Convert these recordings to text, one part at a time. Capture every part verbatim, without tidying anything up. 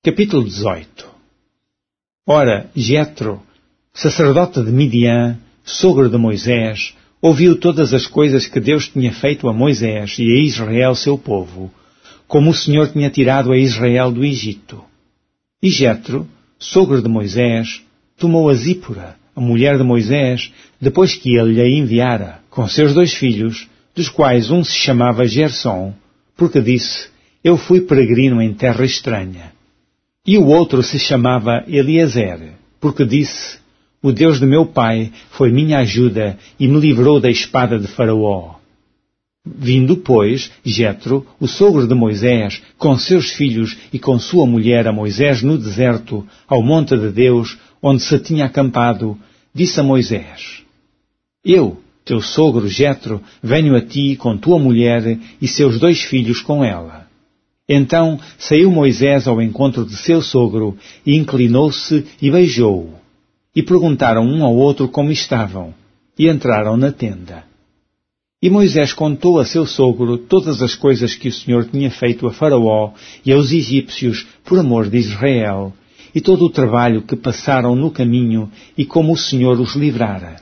Capítulo dezoito. Ora, Jetro, sacerdote de Midian, sogro de Moisés, ouviu todas as coisas que Deus tinha feito a Moisés e a Israel seu povo, como o Senhor tinha tirado a Israel do Egito. E Jetro, sogro de Moisés, tomou a Zípora, a mulher de Moisés, depois que ele lhe enviara, com seus dois filhos, dos quais um se chamava Gersom, porque disse, eu fui peregrino em terra estranha. E o outro se chamava Eliezer, porque disse, o Deus de meu pai foi minha ajuda e me livrou da espada de Faraó. Vindo, pois, Jetro, o sogro de Moisés, com seus filhos e com sua mulher a Moisés no deserto, ao monte de Deus, onde se tinha acampado, disse a Moisés, eu, teu sogro Jetro, venho a ti com tua mulher e seus dois filhos com ela. Então saiu Moisés ao encontro de seu sogro e inclinou-se e beijou-o. E perguntaram um ao outro como estavam, e entraram na tenda. E Moisés contou a seu sogro todas as coisas que o Senhor tinha feito a Faraó e aos egípcios por amor de Israel, e todo o trabalho que passaram no caminho e como o Senhor os livrara.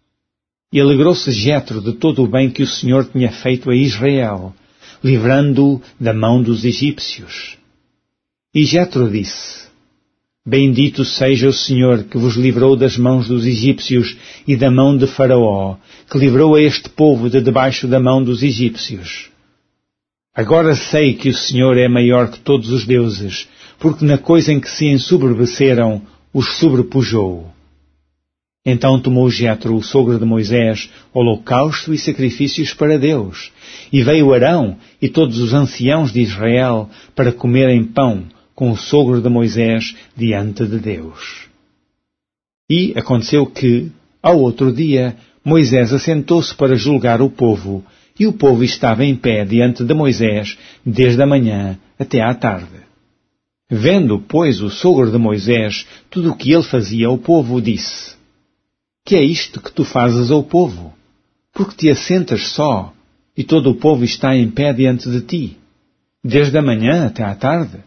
E alegrou-se Jetro de todo o bem que o Senhor tinha feito a Israel, livrando-o da mão dos egípcios. E Jetro disse, bendito seja o Senhor que vos livrou das mãos dos egípcios e da mão de Faraó, que livrou a este povo de debaixo da mão dos egípcios. Agora sei que o Senhor é maior que todos os deuses, porque na coisa em que se ensoberbeceram, os sobrepujou. Então tomou Jetro, o sogro de Moisés, holocausto e sacrifícios para Deus, e veio Arão e todos os anciãos de Israel para comerem pão com o sogro de Moisés diante de Deus. E aconteceu que, ao outro dia, Moisés assentou-se para julgar o povo, e o povo estava em pé diante de Moisés desde a manhã até à tarde. Vendo, pois, o sogro de Moisés tudo o que ele fazia ao povo, disse, que é isto que tu fazes ao povo? Porque te assentas só, e todo o povo está em pé diante de ti, desde a manhã até à tarde?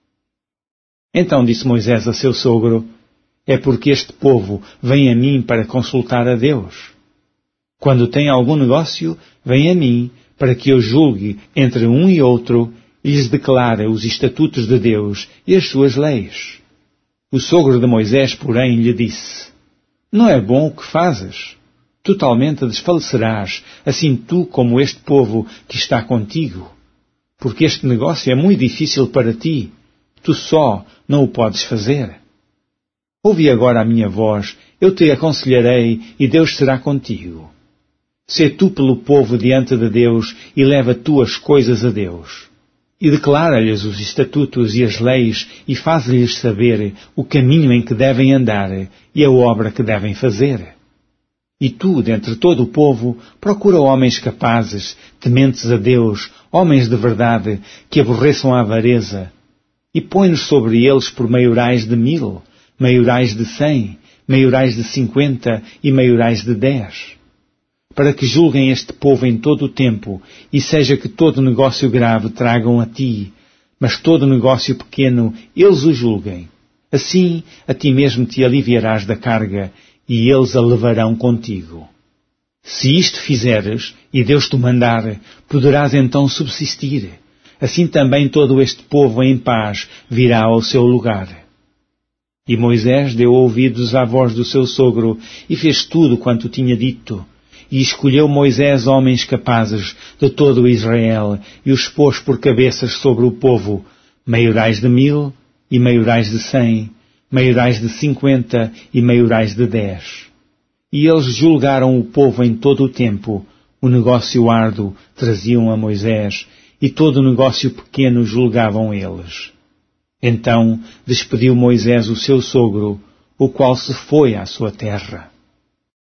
Então disse Moisés a seu sogro, é porque este povo vem a mim para consultar a Deus. Quando tem algum negócio, vem a mim para que eu julgue entre um e outro e lhes declare os estatutos de Deus e as suas leis. O sogro de Moisés, porém, lhe disse, não é bom o que fazes. Totalmente desfalecerás, assim tu como este povo que está contigo. Porque este negócio é muito difícil para ti. Tu só não o podes fazer. Ouve agora a minha voz, eu te aconselharei e Deus será contigo. Sê tu pelo povo diante de Deus e leva tu as coisas a Deus. E declara-lhes os estatutos e as leis e faz-lhes saber o caminho em que devem andar e a obra que devem fazer. E tu, dentre todo o povo, procura homens capazes, tementes a Deus, homens de verdade, que aborreçam a avareza, e põe-nos sobre eles por maiorais de mil, maiorais de cem, maiorais de cinquenta e maiorais de dez, para que julguem este povo em todo o tempo, e seja que todo negócio grave tragam a ti, mas todo negócio pequeno eles o julguem. Assim, a ti mesmo te aliviarás da carga, e eles a levarão contigo. Se isto fizeres, e Deus te mandar, poderás então subsistir. Assim também todo este povo em paz virá ao seu lugar. E Moisés deu ouvidos à voz do seu sogro, e fez tudo quanto tinha dito. E escolheu Moisés homens capazes de todo o Israel, e os pôs por cabeças sobre o povo, maiorais de mil, e maiorais de cem, maiorais de cinquenta, e maiorais de dez. E eles julgaram o povo em todo o tempo, o negócio árduo traziam a Moisés, e todo o negócio pequeno julgavam eles. Então despediu Moisés o seu sogro, o qual se foi à sua terra.